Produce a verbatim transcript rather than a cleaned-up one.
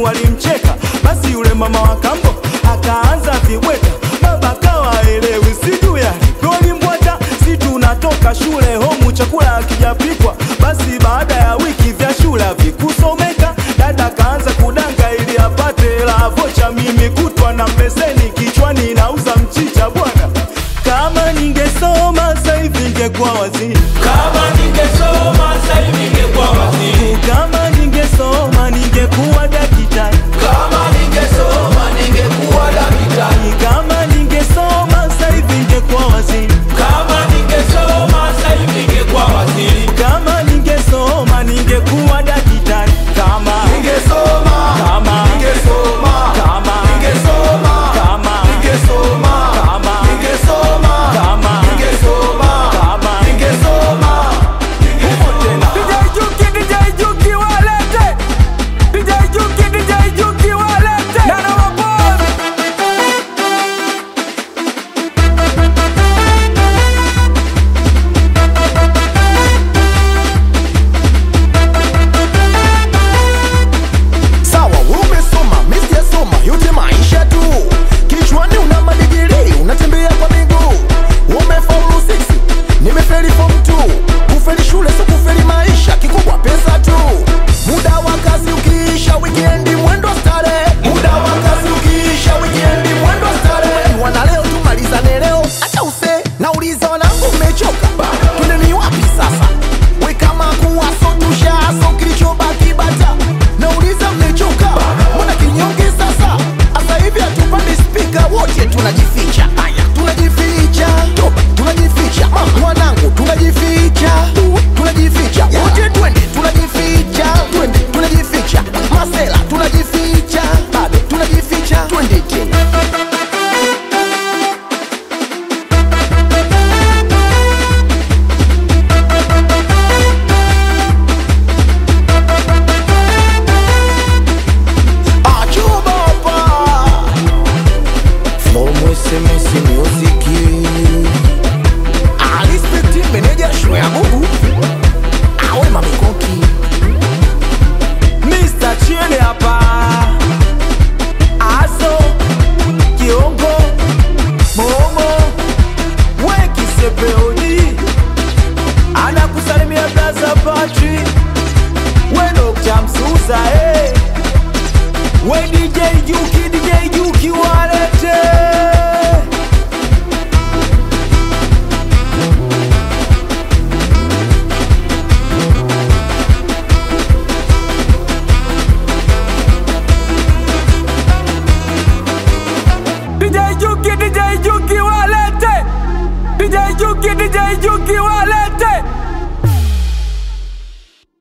walimcheka. Basi yule mama wa kambo akaanza vibweka, baba kawa elewi sijui alivyolimbwata. Si tunatoka shule homu chakula hakijapikwa, basi baada ya wiki vya shule vikusomeka. Dada kaanza kudanga ili apate la vocha, mimi kutwa na mbeseni kichwani nauza mchicha bwana. Kama ningesoma sasa hivi ningekuwa waziri. Kama ningesoma sasa hivi ningekuwa waziri. Kama ningesoma ningekuwa daktari. Kama ningesoma ningekuwa daktari. Kama ningesoma sasa hivi ningekuwa waziri. Kama ningesoma sasa hivi ningekuwa waziri. Kama ningesoma ningekuwa daktari. Kama ningesoma kama ningesoma kama ningesoma kama ningesoma kama ningesoma kama ningesoma kama ningesoma D J Juki, D J Juki walete. D J Juki, D J Juki walete. Nana wabozi. Sawa, umesoma, mimi sijasoma, yote maisha tu. Kichwani una madigiri, unatembea kwa miguu. Umefaulu six, nimefeli form two. Kufeli shule sio kufeli maisha, kikubwa pesa tu. Muda wa kazi ukiisha, weekend mwendo starehe. Muda wa kazi ukiisha, weekend mwendo starehe. Wana leo tumalizane leo, acha use. Nauliza wanangu mmechoka? Twende ni wapi sasa? We kama kuwa so tusha, so kilichobaki bata. Nauliza mmechoka? Mbona kinyonge sasa? Asa hivi hatupandi speaker, wote tunajificha. Haya, tunajificha. Toba, tunajificha. Mama, wanangu tunajificha. Tunajificha. Wote twende tunajificha. Twende tunajificha. Masela tunajificha. Bado tunajificha. Twende tena. Mister Chile hapa. Aso Kiongo Momo Weki Sepeoni anakusalimia Blaza Patri. We Doctor Msusa eh. We D J Juki, D J Juki walete. D J Juki, D J Juki walete. D J Juki, D J Juki walete.